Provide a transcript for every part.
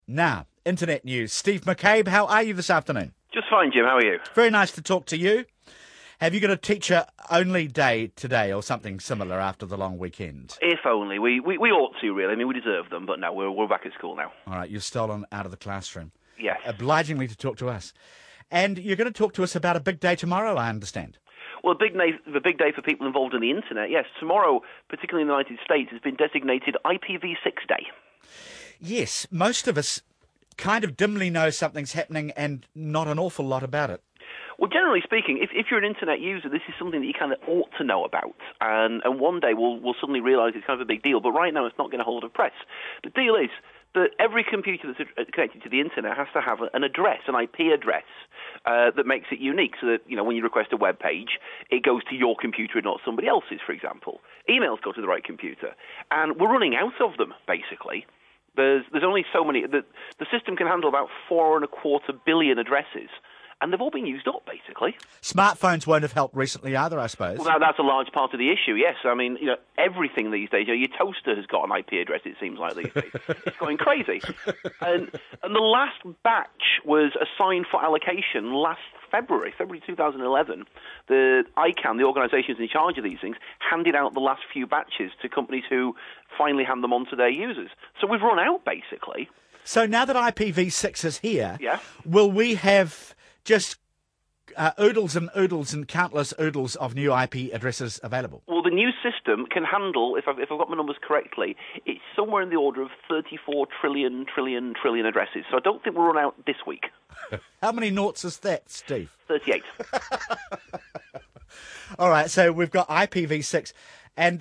Now, internet news. Steve McCabe, how are you this afternoon? Just fine, Jim. How are you? Very nice to talk to you. Have you got a teacher-only day today or something similar after the long weekend? If only. We ought to, really. I mean, we deserve them, but no, we're back at school now. All right, you're stolen out of the classroom. Yes. Obligingly to talk to us. And you're going to talk to us about a big day tomorrow, I understand. Well, the big day for people involved in the internet, yes. Tomorrow, particularly in the United States, has been designated IPv6 Day. Yes, most of us kind of dimly know something's happening and not an awful lot about it. Well, generally speaking, if you're an internet user, this is something that you kind of ought to know about. And one day we'll suddenly realise it's kind of a big deal. But right now it's not going to hold a press. The deal is that every computer that's connected to the internet has to have an address, an IP address, that makes it unique. So that, when you request a web page, it goes to your computer and not somebody else's, for example. Emails go to the right computer. And we're running out of them, basically. There's only so many. The system can handle about 4.25 billion addresses, and they've all been used up, basically. Smartphones won't have helped recently either, I suppose. Well, now that's a large part of the issue, yes. I mean, everything these days, your toaster has got an IP address, it seems like these days. It's going crazy. And the last batch was assigned for allocation last February 2011. The ICANN, the organisations in charge of these things, handed out the last few batches to companies who finally hand them on to their users. So we've run out, basically. So now that IPv6 is here, yeah, will we have just oodles and countless oodles of new IP addresses available? Well, the new system can handle, if I've got my numbers correctly, it's somewhere in the order of 34 trillion addresses. So I don't think we'll run out this week. How many noughts is that, Steve? 38. All right, so we've got IPv6. And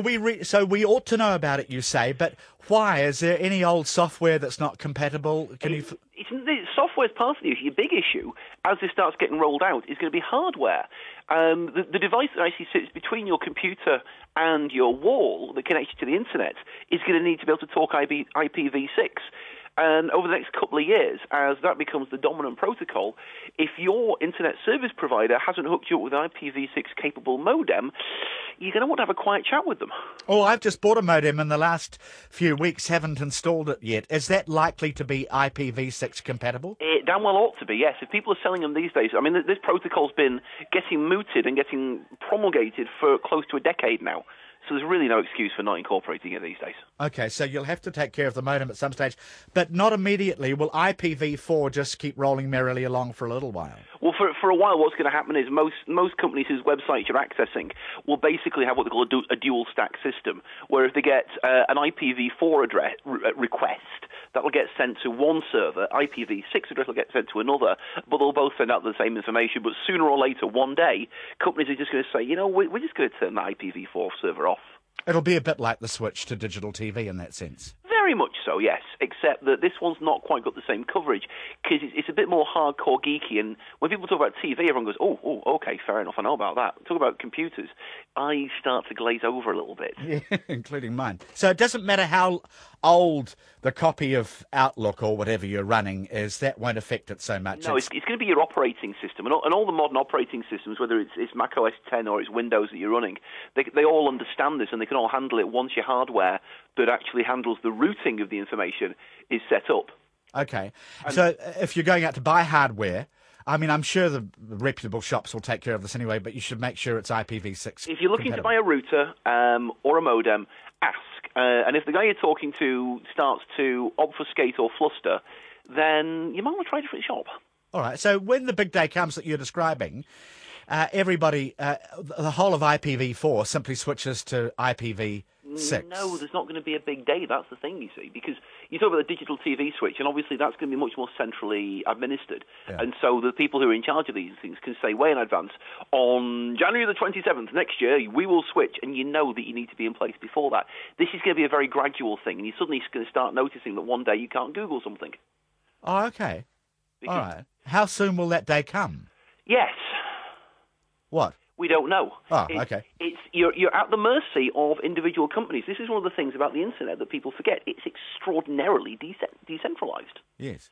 so we ought to know about it, you say, but why? Is there any old software that's not compatible? Software's part of the issue. Your big issue, as this starts getting rolled out, is going to be hardware. The device that actually sits between your computer and your wall that connects you to the internet is going to need to be able to talk IPv6. And over the next couple of years, as that becomes the dominant protocol, if your internet service provider hasn't hooked you up with an IPv6-capable modem, you're going to want to have a quiet chat with them. Oh, I've just bought a modem in the last few weeks, haven't installed it yet. Is that likely to be IPv6 compatible? It damn well ought to be, yes. If people are selling them these days, I mean, this protocol's been getting mooted and getting promulgated for close to a decade now. So there's really no excuse for not incorporating it these days. Okay, so you'll have to take care of the modem at some stage, but not immediately. Will IPv4 just keep rolling merrily along for a little while? Well, for a while, what's going to happen is most companies whose websites you're accessing will basically have what they call a dual stack system, where if they get an IPv4 address request, that will get sent to one server, IPv6 address will get sent to another, but they'll both send out the same information. But sooner or later, one day, companies are just going to say, we're just going to turn the IPv4 server off. It'll be a bit like the switch to digital TV in that sense. Very much so, yes, except that this one's not quite got the same coverage because it's a bit more hardcore geeky, and when people talk about TV, everyone goes, oh, okay, fair enough, I know about that. Talk about computers, I start to glaze over a little bit. Yeah, including mine. So it doesn't matter how old the copy of Outlook or whatever you're running is, that won't affect it so much. No, it's going to be your operating system, and all the modern operating systems, whether it's Mac OS X or it's Windows that you're running, they all understand this and they can all handle it once your hardware that actually handles the routing of the information is set up. Okay. So if you're going out to buy hardware, I mean, I'm sure the reputable shops will take care of this anyway, but you should make sure it's IPv6 If you're looking compatible. to buy a router or a modem, ask. And if the guy you're talking to starts to obfuscate or fluster, then you might want to try a different shop. All right. So when the big day comes that you're describing, everybody, the whole of IPv4 simply switches to IPv6. No, there's not going to be a big day. That's the thing, you see, because you talk about the digital TV switch, and obviously that's going to be much more centrally administered. Yeah. And so the people who are in charge of these things can say way in advance, on January the 27th next year, we will switch, and you know that you need to be in place before that. This is going to be a very gradual thing, and you're suddenly going to start noticing that one day you can't Google something. Oh, okay. All right. How soon will that day come? Yes. What? We don't know. Oh, okay. You're at the mercy of individual companies. This is one of the things about the internet that people forget. It's extraordinarily decentralized. Yes.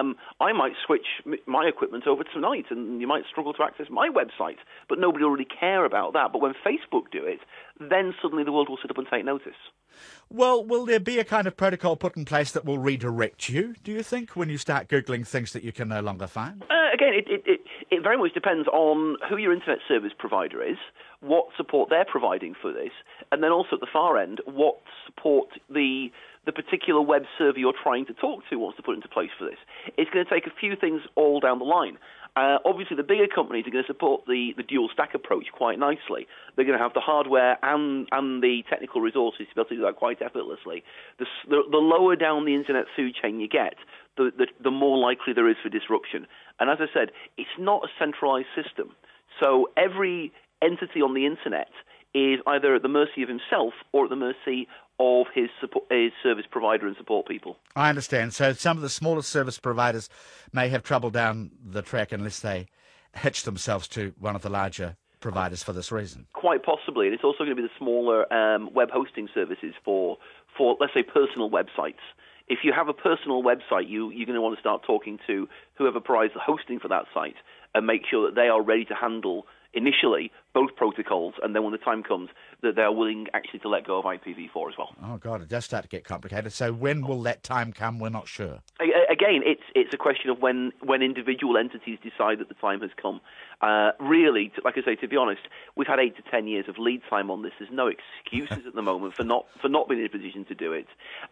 I might switch my equipment over tonight, and you might struggle to access my website, but nobody will really care about that. But when Facebook do it, then suddenly the world will sit up and take notice. Well, will there be a kind of protocol put in place that will redirect you, do you think, when you start Googling things that you can no longer find? Again, it very much depends on who your internet service provider is, what support they're providing for this, and then also at the far end, what support the particular web server you're trying to talk to wants to put into place for this. It's going to take a few things all down the line. Obviously, the bigger companies are going to support the dual stack approach quite nicely. They're going to have the hardware and the technical resources to be able to do that quite effortlessly. The lower down the internet food chain you get, the more likely there is for disruption. And as I said, it's not a centralized system. So every entity on the internet is either at the mercy of himself or at the mercy of his service provider and support people. I understand. So some of the smaller service providers may have trouble down the track unless they hitch themselves to one of the larger providers for this reason. Quite possibly. And it's also going to be the smaller web hosting services for, let's say, personal websites. If you have a personal website, you're going to want to start talking to whoever provides the hosting for that site and make sure that they are ready to handle initially both protocols, and then when the time comes, that they are willing actually to let go of IPv4 as well. Oh, God, it does start to get complicated. So when will that time come? We're not sure. Again, it's a question of when individual entities decide that the time has come. Really, like I say, to be honest, we've had 8 to 10 years of lead time on this. There's no excuses at the moment for not being in a position to do it.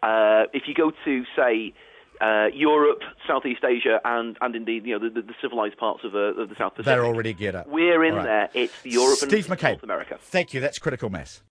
If you go to, say, Europe, Southeast Asia, and indeed, the civilized parts of the South Pacific. They're already geared up. We're in there. It's Europe and Steve McCabe, North America. Thank you. That's Critical Mass.